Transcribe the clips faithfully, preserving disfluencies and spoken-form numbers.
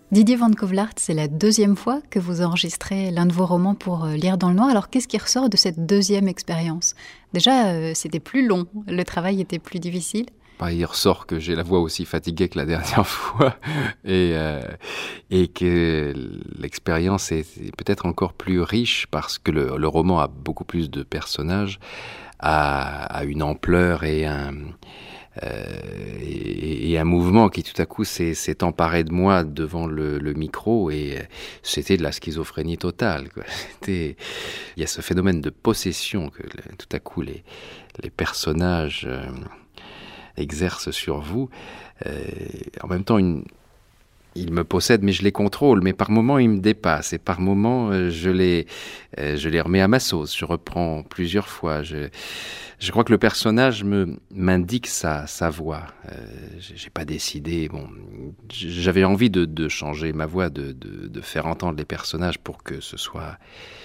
Didier Van Coevelaert, c'est la deuxième fois que vous enregistrez l'un de vos romans pour Lire dans le noir. Alors qu'est-ce qui ressort de cette deuxième expérience ? Déjà, euh, c'était plus long, le travail était plus difficile. Bah, il ressort que j'ai la voix aussi fatiguée que la dernière fois et, euh, et que l'expérience est, est peut-être encore plus riche parce que le, le roman a beaucoup plus de personnages, a, a une ampleur et un... Euh, et, et un mouvement qui tout à coup s'est, s'est emparé de moi devant le, le micro et c'était de la schizophrénie totale, quoi. C'était, il y a ce phénomène de possession que tout à coup les, les personnages euh, exercent sur vous. Euh, en même temps, une, ils me possèdent, mais je les contrôle. Mais par moments, ils me dépassent. Et par moments, euh, je les, euh, je les remets à ma sauce. Je reprends plusieurs fois. Je, je crois que le personnage me m'indique sa, sa voix. Euh, j'ai pas décidé. Bon, j'avais envie de, de changer ma voix, de, de, de faire entendre les personnages pour que ce soit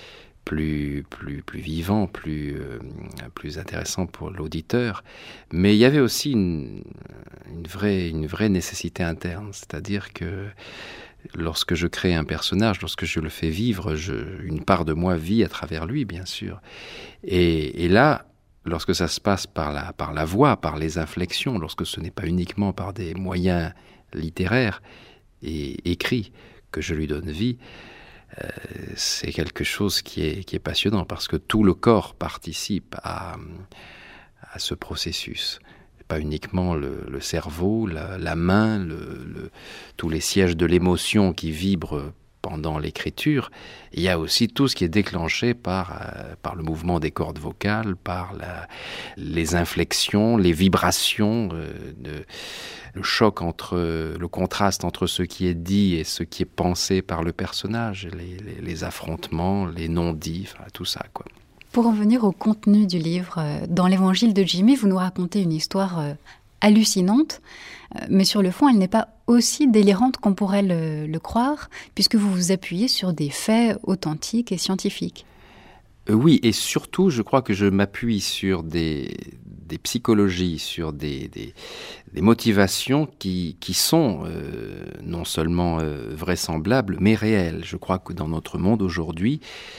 plus, plus, plus vivant, plus, euh, plus intéressant pour l'auditeur. Mais il y avait aussi une, une, vraie, une vraie nécessité interne. C'est-à-dire que lorsque je crée un personnage, lorsque je le fais vivre, je, une part de moi vit à travers lui, bien sûr. Et, et là, lorsque ça se passe par la, par la voix, par les inflexions, lorsque ce n'est pas uniquement par des moyens littéraires et écrits que je lui donne vie, Euh, c'est quelque chose qui est, qui est passionnant parce que tout le corps participe à, à ce processus. Pas uniquement le, le cerveau, la, la main, le, le, tous les sièges de l'émotion qui vibrent pendant l'écriture. Il y a aussi tout ce qui est déclenché par, euh, par le mouvement des cordes vocales, par la, les inflexions, les vibrations, euh, de, le choc entre, le contraste entre ce qui est dit et ce qui est pensé par le personnage, les, les, les affrontements, les non-dits, enfin, tout ça, quoi. Pour en venir au contenu du livre, dans l'évangile de Jimmy, vous nous racontez une histoire hallucinante, mais sur le fond, elle n'est pas aussi délirante qu'on pourrait le, le croire, puisque vous vous appuyez sur des faits authentiques et scientifiques. Euh, oui, et surtout, je crois que je m'appuie sur des, des psychologies, sur des, des, des motivations qui, qui sont euh, non seulement euh, vraisemblables, mais réelles. Je crois que dans notre monde aujourd'hui,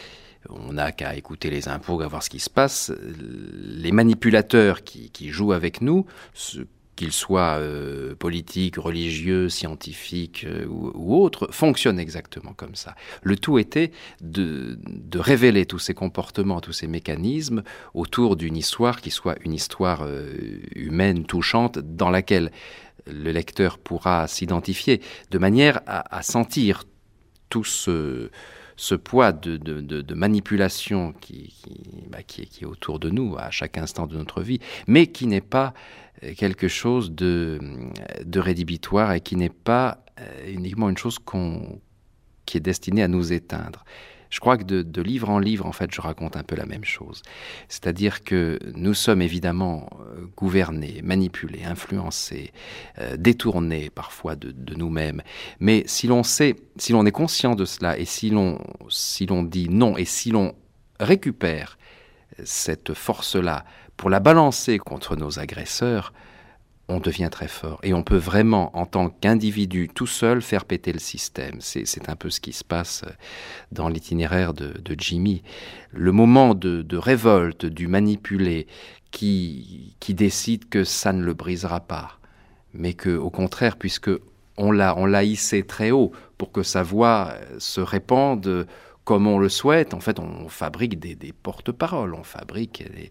on n'a qu'à écouter les impôts, à voir ce qui se passe. Les manipulateurs qui, qui jouent avec nous, ce, qu'ils soient euh, politiques, religieux, scientifiques euh, ou, ou autres, fonctionnent exactement comme ça. Le tout était de, de révéler tous ces comportements, tous ces mécanismes autour d'une histoire qui soit une histoire euh, humaine, touchante, dans laquelle le lecteur pourra s'identifier, de manière à, à sentir tout ce... ce poids de, de, de, de manipulation qui, qui, bah, qui, est, qui est autour de nous à chaque instant de notre vie, mais qui n'est pas quelque chose de, de rédhibitoire et qui n'est pas uniquement une chose qu'on, qui est destinée à nous éteindre. Je crois que de, de livre en livre, en fait, je raconte un peu la même chose. C'est-à-dire que nous sommes évidemment gouvernés, manipulés, influencés, euh, détournés parfois de, de nous-mêmes. Mais si l'on sait, si l'on est conscient de cela et si l'on, si l'on dit non et si l'on récupère cette force-là pour la balancer contre nos agresseurs, on devient très fort. Et on peut vraiment, en tant qu'individu, tout seul, faire péter le système. C'est, c'est un peu ce qui se passe dans l'itinéraire de, de Jimmy. Le moment de, de révolte du manipulé qui, qui décide que ça ne le brisera pas, mais que, au contraire, puisque on l'a, on l'a hissé très haut pour que sa voix se répande comme on le souhaite, en fait, on fabrique des, des porte-paroles, on fabrique des,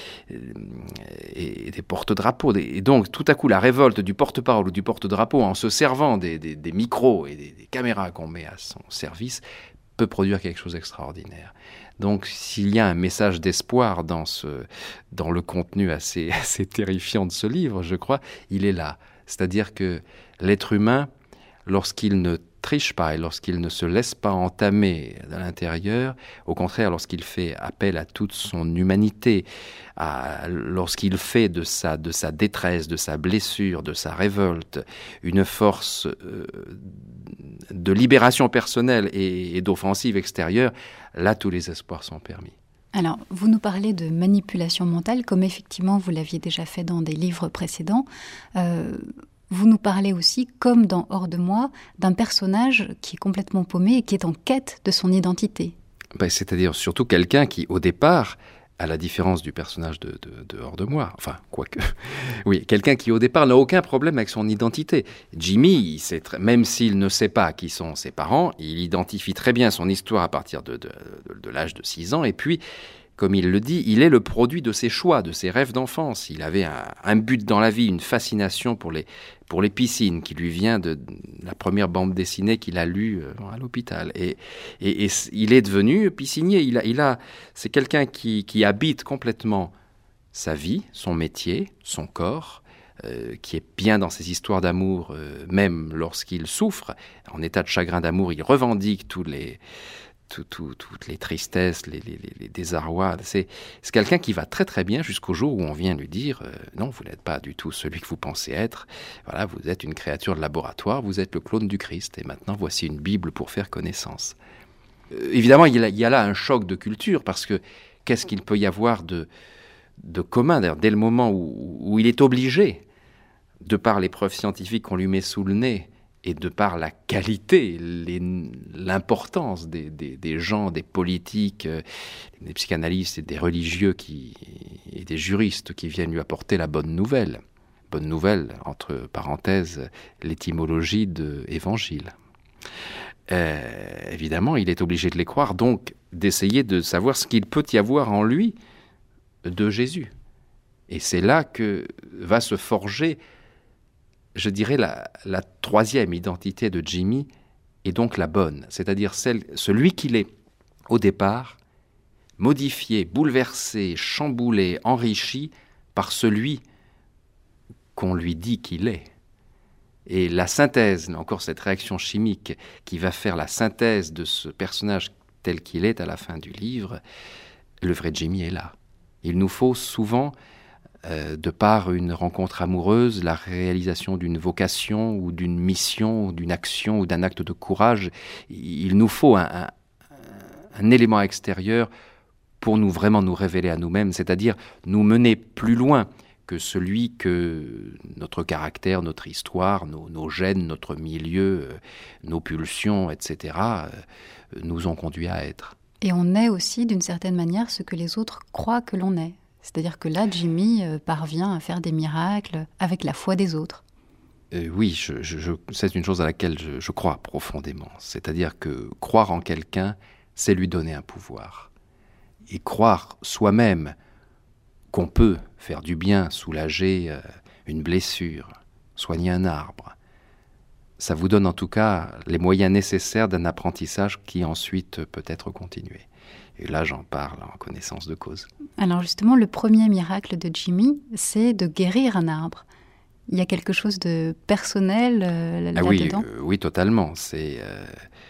et des porte-drapeaux. Et donc, tout à coup, la révolte du porte-parole ou du porte-drapeau, en se servant des, des, des micros et des, des caméras qu'on met à son service, peut produire quelque chose d'extraordinaire. Donc, s'il y a un message d'espoir dans, ce, dans le contenu assez, assez terrifiant de ce livre, je crois, il est là. C'est-à-dire que l'être humain, lorsqu'il ne triche pas et lorsqu'il ne se laisse pas entamer à l'intérieur, au contraire, lorsqu'il fait appel à toute son humanité, à, lorsqu'il fait de sa, de sa détresse, de sa blessure, de sa révolte, une force euh, de libération personnelle et, et d'offensive extérieure, là, tous les espoirs sont permis. Alors, vous nous parlez de manipulation mentale, comme effectivement vous l'aviez déjà fait dans des livres précédents. Euh, vous nous parlez aussi, comme dans Hors de moi, d'un personnage qui est complètement paumé et qui est en quête de son identité. Ben, c'est-à-dire surtout quelqu'un qui, au départ, à la différence du personnage de, de, de Hors de moi, enfin, quoique, oui, quelqu'un qui, au départ, n'a aucun problème avec son identité. Jimmy, il sait très, même s'il ne sait pas qui sont ses parents, il identifie très bien son histoire à partir de, de, de, de l'âge de six ans, et puis, comme il le dit, il est le produit de ses choix, de ses rêves d'enfance. Il avait un, un but dans la vie, une fascination pour les, pour les piscines, qui lui vient de la première bande dessinée qu'il a lue à l'hôpital. Et, et, et il est devenu piscinier. Il a, il a, c'est quelqu'un qui, qui habite complètement sa vie, son métier, son corps, euh, qui est bien dans ses histoires d'amour, euh, même lorsqu'il souffre. En état de chagrin d'amour, il revendique tous les... Tout, tout, toutes les tristesses, les, les, les désarrois. C'est, c'est quelqu'un qui va très très bien jusqu'au jour où on vient lui dire euh, « Non, vous n'êtes pas du tout celui que vous pensez être. Voilà, vous êtes une créature de laboratoire, vous êtes le clone du Christ. Et maintenant, voici une Bible pour faire connaissance. Euh, » Évidemment, il y, a, il y a là un choc de culture parce que qu'est-ce qu'il peut y avoir de, de commun d'ailleurs, dès le moment où, où il est obligé, de par les preuves scientifiques qu'on lui met sous le nez, et de par la qualité, les, l'importance des, des, des gens, des politiques, euh, des psychanalystes et des religieux qui, et des juristes qui viennent lui apporter la bonne nouvelle. Bonne nouvelle, entre parenthèses, l'étymologie de évangile. Euh, évidemment, il est obligé de les croire, donc d'essayer de savoir ce qu'il peut y avoir en lui de Jésus. Et c'est là que va se forger, je dirais, la, la troisième identité de Jimmy est donc la bonne, c'est-à-dire celle, celui qu'il est au départ, modifié, bouleversé, chamboulé, enrichi par celui qu'on lui dit qu'il est. Et la synthèse, encore cette réaction chimique qui va faire la synthèse de ce personnage tel qu'il est à la fin du livre, le vrai Jimmy est là. Il nous faut souvent... Euh, de par une rencontre amoureuse, la réalisation d'une vocation ou d'une mission, ou d'une action ou d'un acte de courage, il nous faut un, un, un élément extérieur pour nous vraiment nous révéler à nous-mêmes, c'est-à-dire nous mener plus loin que celui que notre caractère, notre histoire, nos, nos gènes, notre milieu, euh, nos pulsions, et cetera, euh, nous ont conduits à être. Et on est aussi, d'une certaine manière, ce que les autres croient que l'on est. C'est-à-dire que là, Jimmy euh, parvient à faire des miracles avec la foi des autres. Euh, oui, je, je, je, c'est une chose à laquelle je, je crois profondément. C'est-à-dire que croire en quelqu'un, c'est lui donner un pouvoir. Et croire soi-même qu'on peut faire du bien, soulager euh, une blessure, soigner un arbre, ça vous donne en tout cas les moyens nécessaires d'un apprentissage qui ensuite peut être continué. Et là, j'en parle en connaissance de cause. Alors justement, le premier miracle de Jimmy, c'est de guérir un arbre. Il y a quelque chose de personnel euh, ah là-dedans ? Oui, euh, oui, totalement. C'est, euh,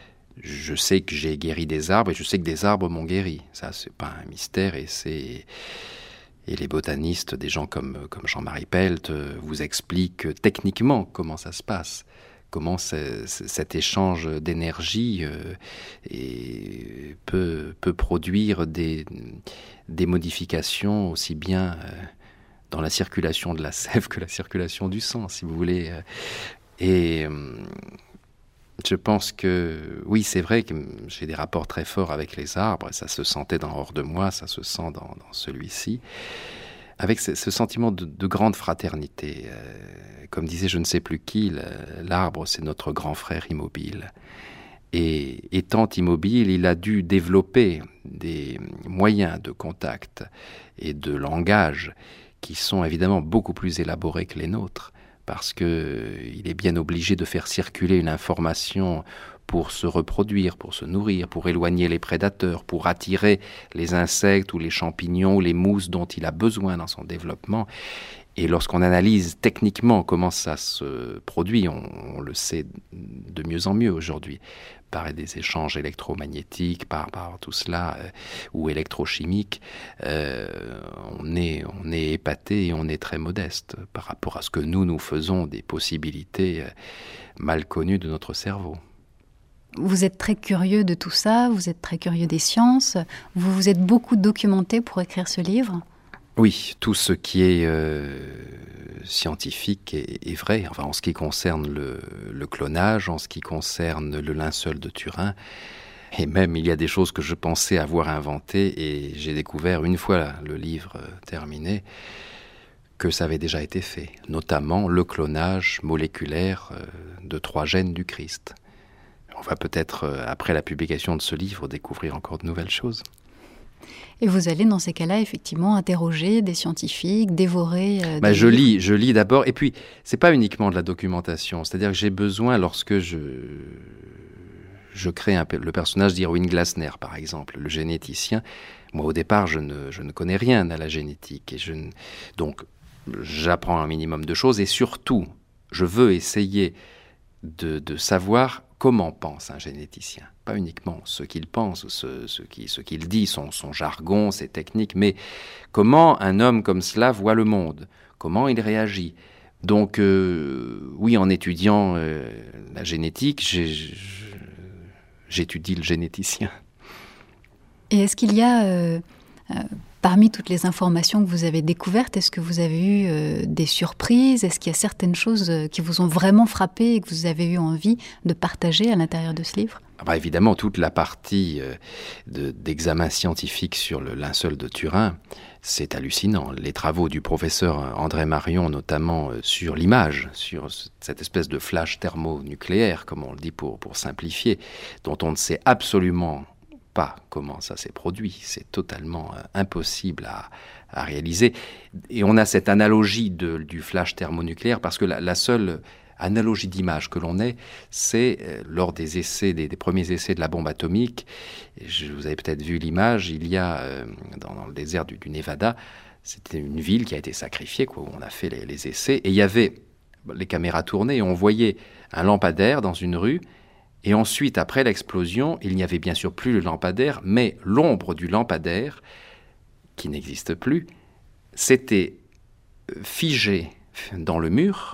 je sais que j'ai guéri des arbres et je sais que des arbres m'ont guéri. Ça, c'est pas un mystère et c'est... Et les botanistes, des gens comme, comme Jean-Marie Pelt, vous expliquent techniquement comment ça se passe. Comment c'est, c'est, cet échange d'énergie euh, et peut, peut produire des, des modifications aussi bien euh, dans la circulation de la sève que la circulation du sang, si vous voulez. Et euh, je pense que, oui, c'est vrai que j'ai des rapports très forts avec les arbres, ça se sentait dans Hors de moi, ça se sent dans, dans celui-ci, avec ce, ce sentiment de, de grande fraternité. Euh, comme disait je ne sais plus qui, l'arbre, c'est notre grand frère immobile. Et étant immobile, il a dû développer des moyens de contact et de langage qui sont évidemment beaucoup plus élaborés que les nôtres, parce qu'il est bien obligé de faire circuler une information pour se reproduire, pour se nourrir, pour éloigner les prédateurs, pour attirer les insectes ou les champignons ou les mousses dont il a besoin dans son développement. Et lorsqu'on analyse techniquement comment ça se produit, on, on le sait de mieux en mieux aujourd'hui, par des échanges électromagnétiques, par, par tout cela, euh, ou électrochimiques, euh, on est, on est épaté et on est très modeste par rapport à ce que nous, nous faisons des possibilités euh, mal connues de notre cerveau. Vous êtes très curieux de tout ça, vous êtes très curieux des sciences, vous vous êtes beaucoup documenté pour écrire ce livre ? Oui, tout ce qui est euh, scientifique est, est vrai. Enfin, en ce qui concerne le, le clonage, en ce qui concerne le linceul de Turin, et même il y a des choses que je pensais avoir inventées et j'ai découvert une fois le livre terminé que ça avait déjà été fait, notamment le clonage moléculaire euh, de trois gènes du Christ. On va peut-être, euh, après la publication de ce livre, découvrir encore de nouvelles choses. Et vous allez, dans ces cas-là, effectivement, interroger des scientifiques, dévorer euh, bah, des je livres. lis, je lis d'abord, et puis c'est pas uniquement de la documentation, c'est-à-dire que j'ai besoin, lorsque je je crée un, le personnage d'Irwin Glasner, par exemple, le généticien. Moi, au départ, je ne, je ne connais rien à la génétique, et je ne, donc j'apprends un minimum de choses, et surtout, je veux essayer de, de savoir comment pense un généticien. Pas uniquement ce qu'il pense, ce, ce qu'il ce qu'il dit, son, son jargon, ses techniques, mais comment un homme comme cela voit le monde, comment il réagit. Donc, euh, oui, en étudiant euh, la génétique, j'ai, j'étudie le généticien. Et est-ce qu'il y a, euh, euh, parmi toutes les informations que vous avez découvertes, est-ce que vous avez eu euh, des surprises? Est-ce qu'il y a certaines choses qui vous ont vraiment frappé et que vous avez eu envie de partager à l'intérieur de ce livre? Ah bah évidemment, toute la partie euh, de, d'examen scientifique sur le linceul de Turin, c'est hallucinant. Les travaux du professeur André Marion, notamment euh, sur l'image, sur cette espèce de flash thermonucléaire, comme on le dit pour, pour simplifier, dont on ne sait absolument pas comment ça s'est produit. C'est totalement euh, impossible à, à réaliser. Et on a cette analogie de, du flash thermonucléaire parce que la, la seule analogie d'image que l'on ait, c'est euh, lors des essais, des, des premiers essais de la bombe atomique. Je, vous avez peut-être vu l'image, il y a euh, dans, dans le désert du, du Nevada, c'était une ville qui a été sacrifiée, quoi, où on a fait les, les essais, et il y avait les caméras tournées et on voyait un lampadaire dans une rue. Et ensuite, après l'explosion, il n'y avait bien sûr plus le lampadaire, mais l'ombre du lampadaire, qui n'existe plus, s'était figée dans le mur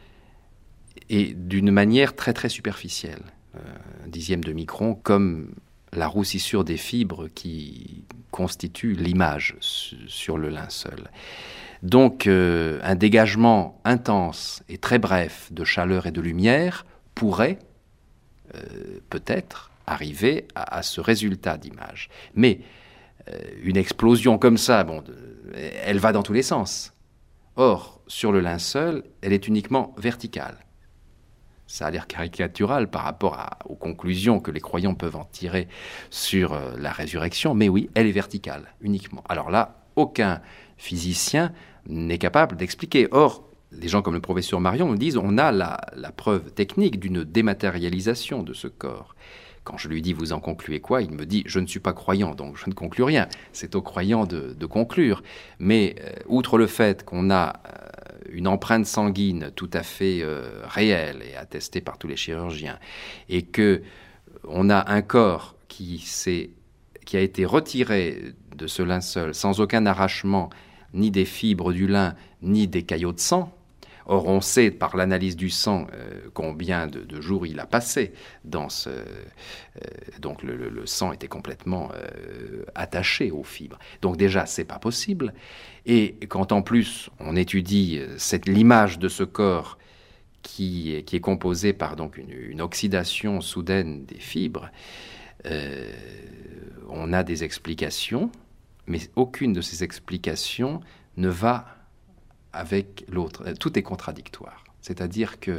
et d'une manière très très superficielle, un dixième de micron, comme la roussissure des fibres qui constitue l'image sur le linceul. Donc, euh, un dégagement intense et très bref de chaleur et de lumière pourrait Euh, peut-être arriver à, à ce résultat d'image. Mais euh, une explosion comme ça, bon, de, elle va dans tous les sens. Or, sur le linceul, elle est uniquement verticale. Ça a l'air caricatural par rapport à, aux conclusions que les croyants peuvent en tirer sur euh, la résurrection, mais oui, elle est verticale, uniquement. Alors là, aucun physicien n'est capable d'expliquer. Or, les gens comme le professeur Marion me disent on a la, la preuve technique d'une dématérialisation de ce corps. Quand je lui dis vous en concluez quoi, il me dit je ne suis pas croyant, donc je ne conclus rien. C'est aux croyants de, de conclure. Mais euh, outre le fait qu'on a euh, une empreinte sanguine tout à fait euh, réelle et attestée par tous les chirurgiens, et que on a un corps qui, s'est, qui a été retiré de ce linceul sans aucun arrachement, ni des fibres du lin, ni des caillots de sang. Or, on sait par l'analyse du sang euh, combien de, de jours il a passé dans ce... Euh, donc, le, le, le sang était complètement euh, attaché aux fibres. Donc, déjà, c'est pas possible. Et quand, en plus, on étudie cette, l'image de ce corps qui, qui est composé par donc, une, une oxydation soudaine des fibres, euh, on a des explications, mais aucune de ces explications ne va avec l'autre. Tout est contradictoire. C'est-à-dire que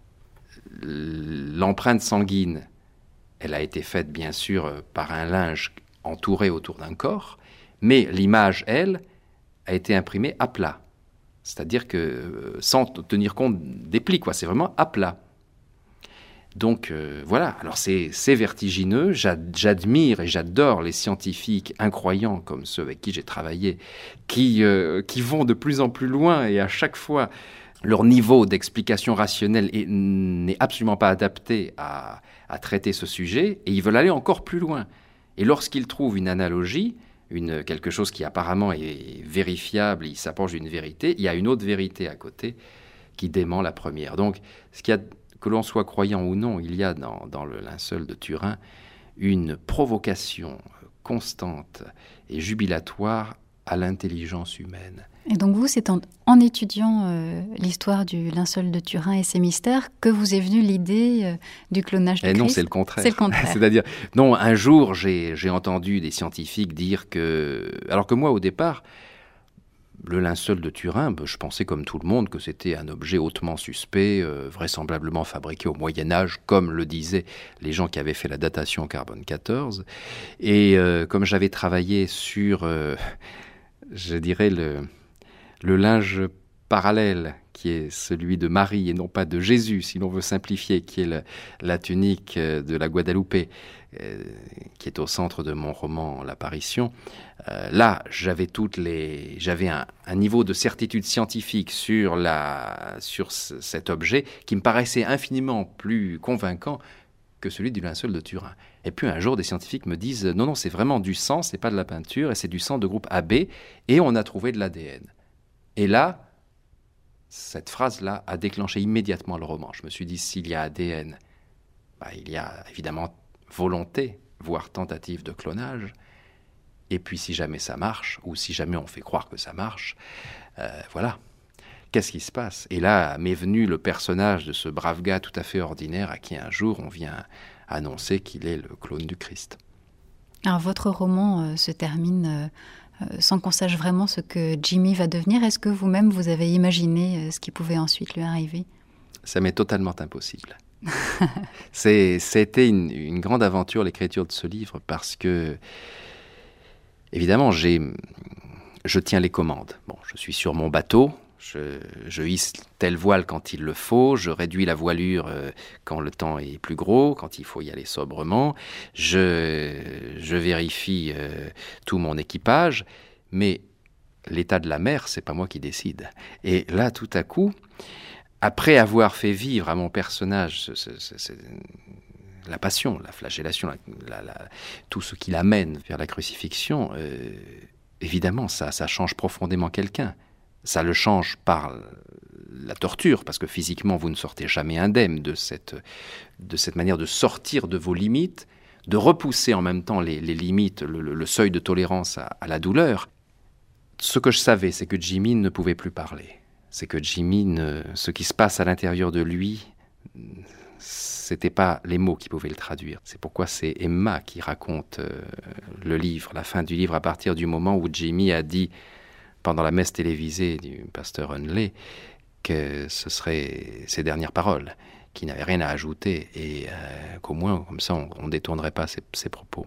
l'empreinte sanguine, elle a été faite, bien sûr, par un linge entouré autour d'un corps, mais l'image, elle, a été imprimée à plat. C'est-à-dire que, sans tenir compte des plis, quoi, c'est vraiment à plat. Donc euh, voilà, alors c'est, c'est vertigineux, J'ad, j'admire et j'adore les scientifiques incroyants comme ceux avec qui j'ai travaillé, qui, euh, qui vont de plus en plus loin et à chaque fois leur niveau d'explication rationnelle est, n'est absolument pas adapté à, à traiter ce sujet et ils veulent aller encore plus loin. Et lorsqu'ils trouvent une analogie, une, quelque chose qui apparemment est vérifiable, il s'approche d'une vérité, il y a une autre vérité à côté qui dément la première. Donc ce qu'il y a que l'on soit croyant ou non, il y a dans, dans le linceul de Turin une provocation constante et jubilatoire à l'intelligence humaine. Et donc vous, c'est en, en étudiant euh, l'histoire du linceul de Turin et ses mystères que vous est venue l'idée euh, du clonage du et Christ. Non, c'est le contraire. C'est le contraire. C'est-à-dire, non, un jour, j'ai, j'ai entendu des scientifiques dire que... Alors que moi, au départ, le linceul de Turin, ben, je pensais comme tout le monde que c'était un objet hautement suspect, euh, vraisemblablement fabriqué au Moyen-Âge, comme le disaient les gens qui avaient fait la datation au carbone quatorze. Et euh, comme j'avais travaillé sur, euh, je dirais, le... le linge parallèle, qui est celui de Marie et non pas de Jésus, si l'on veut simplifier, qui est le, la tunique de la Guadeloupe, euh, qui est au centre de mon roman L'Apparition. Euh, là, j'avais toutes les, j'avais un, un niveau de certitude scientifique sur, la, sur c- cet objet qui me paraissait infiniment plus convaincant que celui du linceul de Turin. Et puis un jour, des scientifiques me disent « Non, non, c'est vraiment du sang, c'est pas de la peinture, et c'est du sang de groupe A B, et on a trouvé de l'A D N. » Et là, cette phrase-là a déclenché immédiatement le roman. Je me suis dit, s'il y a A D N, bah, il y a évidemment volonté, voire tentative de clonage. Et puis si jamais ça marche, ou si jamais on fait croire que ça marche, euh, voilà, qu'est-ce qui se passe? Et là m'est venu le personnage de ce brave gars tout à fait ordinaire à qui un jour on vient annoncer qu'il est le clone du Christ. Alors votre roman euh, se termine... Euh... sans qu'on sache vraiment ce que Jimmy va devenir. Est-ce que vous-même, vous avez imaginé ce qui pouvait ensuite lui arriver? Ça m'est totalement impossible. C'est, c'était une, une grande aventure, l'écriture de ce livre, parce que, évidemment, j'ai, je tiens les commandes. Bon, je suis sur mon bateau, je, je hisse tel voile quand il le faut, je réduis la voilure euh, quand le temps est plus gros, quand il faut y aller sobrement, je, je vérifie euh, tout mon équipage, mais l'état de la mer, c'est pas moi qui décide. Et là, tout à coup, après avoir fait vivre à mon personnage ce, ce, ce, ce, la passion, la flagellation, la, la, la, tout ce qui l'amène vers la crucifixion, euh, évidemment, ça, ça change profondément quelqu'un. Ça le change par la torture, parce que physiquement, vous ne sortez jamais indemne de cette, de cette manière de sortir de vos limites, de repousser en même temps les, les limites, le, le seuil de tolérance à, à la douleur. Ce que je savais, c'est que Jimmy ne pouvait plus parler. C'est que Jimmy, ne, ce qui se passe à l'intérieur de lui, c'était pas les mots qui pouvaient le traduire. C'est pourquoi c'est Emma qui raconte euh, le livre, la fin du livre, à partir du moment où Jimmy a dit, pendant la messe télévisée du pasteur Hunley, que ce seraient ses dernières paroles, qu'il n'avait rien à ajouter, et euh, qu'au moins, comme ça, on ne détournerait pas ses, ses propos.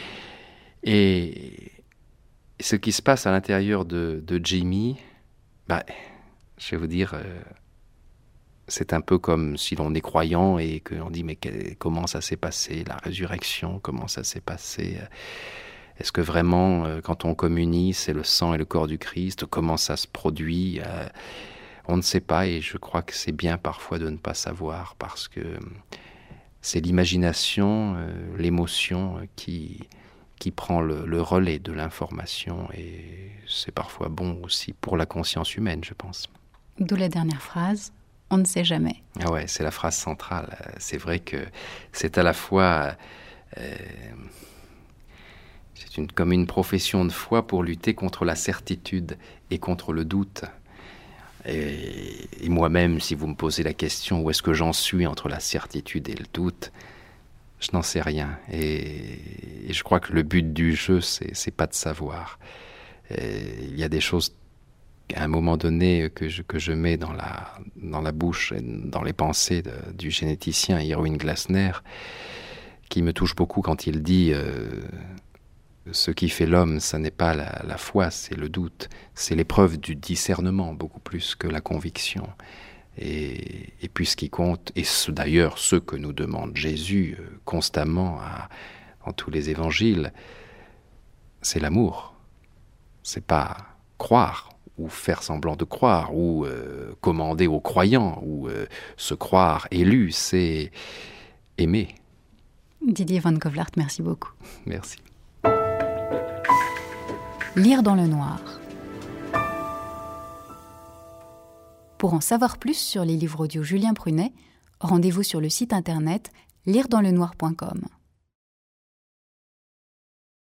Et ce qui se passe à l'intérieur de, de Jimmy, bah, je vais vous dire, euh, c'est un peu comme si l'on est croyant et qu'on dit, mais quel, comment ça s'est passé, la résurrection, comment ça s'est passé euh, Est-ce que vraiment, euh, quand on communie, c'est le sang et le corps du Christ? Comment ça se produit? euh, On ne sait pas, et je crois que c'est bien parfois de ne pas savoir, parce que c'est l'imagination, euh, l'émotion qui, qui prend le, le relais de l'information, et c'est parfois bon aussi pour la conscience humaine, je pense. D'où la dernière phrase, on ne sait jamais. Ah ouais, c'est la phrase centrale. C'est vrai que c'est à la fois... Euh, C'est une, comme une profession de foi pour lutter contre la certitude et contre le doute. Et, et moi-même, si vous me posez la question où est-ce que j'en suis entre la certitude et le doute, je n'en sais rien. Et, et je crois que le but du jeu, c'est, c'est pas de savoir. Et il y a des choses, à un moment donné, que je, que je mets dans la, dans la bouche, et dans les pensées de, du généticien Irwin Glasner, qui me touche beaucoup quand il dit... Euh, ce qui fait l'homme, ce n'est pas la, la foi, c'est le doute. C'est l'épreuve du discernement, beaucoup plus que la conviction. Et, et puis ce qui compte, et ce, d'ailleurs ce que nous demande Jésus euh, constamment à, dans tous les évangiles, c'est l'amour. C'est pas croire, ou faire semblant de croire, ou euh, commander aux croyants, ou euh, se croire élu, c'est aimer. Didier Van Covelaert, merci beaucoup. Merci. Lire dans le noir. Pour en savoir plus sur les livres audio Julien Prunet, rendez-vous sur le site internet lire dans le noir point com.